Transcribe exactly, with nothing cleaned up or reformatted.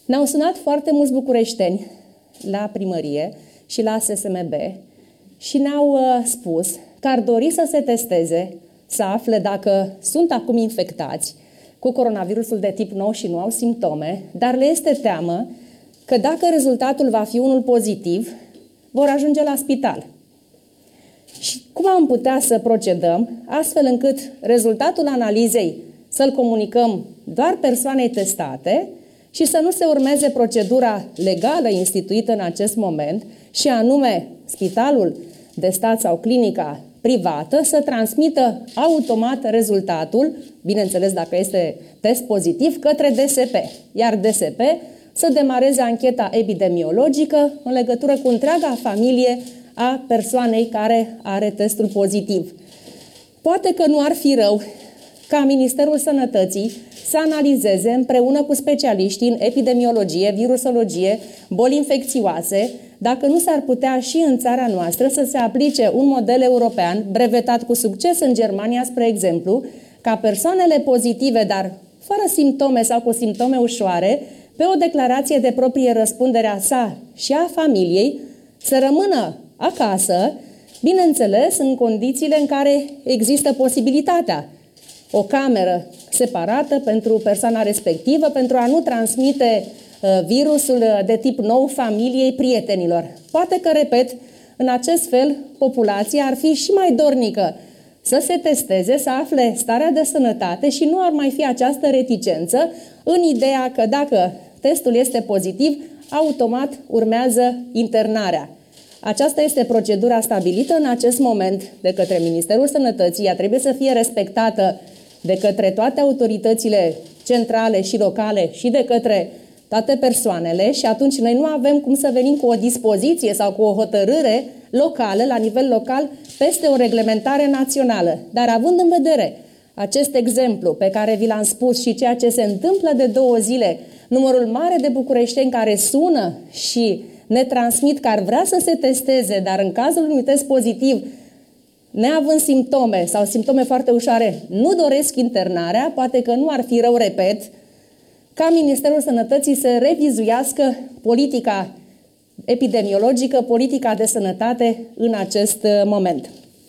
Ne-au sunat foarte mulți bucureșteni la primărie și la S S M B și ne-au uh, spus că ar dori să se testeze, să afle dacă sunt acum infectați cu coronavirusul de tip nou și nu au simptome, dar le este teamă că dacă rezultatul va fi unul pozitiv, vor ajunge la spital. Și cum am putea să procedăm astfel încât rezultatul analizei să-l comunicăm doar persoanei testate și să nu se urmeze procedura legală instituită în acest moment și anume spitalul de stat sau clinica privată să transmită automat rezultatul, bineînțeles dacă este test pozitiv, către D S P, iar D S P să demareze ancheta epidemiologică în legătură cu întreaga familie a persoanei care are testul pozitiv. Poate că nu ar fi rău ca Ministerul Sănătății să analizeze împreună cu specialiștii în epidemiologie, virusologie, boli infecțioase, dacă nu s-ar putea și în țara noastră să se aplice un model european, brevetat cu succes în Germania, spre exemplu, ca persoanele pozitive, dar fără simptome sau cu simptome ușoare, pe o declarație de proprie răspundere a sa și a familiei, să rămână acasă, bineînțeles, în condițiile în care există posibilitatea. O cameră separată pentru persoana respectivă, pentru a nu transmite uh, virusul de tip nou familiei, prietenilor. Poate că, repet, în acest fel, populația ar fi și mai dornică să se testeze, să afle starea de sănătate și nu ar mai fi această reticență în ideea că dacă testul este pozitiv, automat urmează internarea. Aceasta este procedura stabilită în acest moment de către Ministerul Sănătății. Ea trebuie să fie respectată de către toate autoritățile centrale și locale și de către toate persoanele și atunci noi nu avem cum să venim cu o dispoziție sau cu o hotărâre locală, la nivel local, peste o reglementare națională. Dar având în vedere acest exemplu pe care vi l-am spus și ceea ce se întâmplă de două zile, numărul mare de bucureșteni care sună și ne transmit că ar vrea să se testeze, dar în cazul unui test pozitiv, neavând simptome sau simptome foarte ușoare, nu doresc internarea, poate că nu ar fi rău, repet, ca Ministerul Sănătății să revizuiască politica epidemiologică, politica de sănătate în acest moment.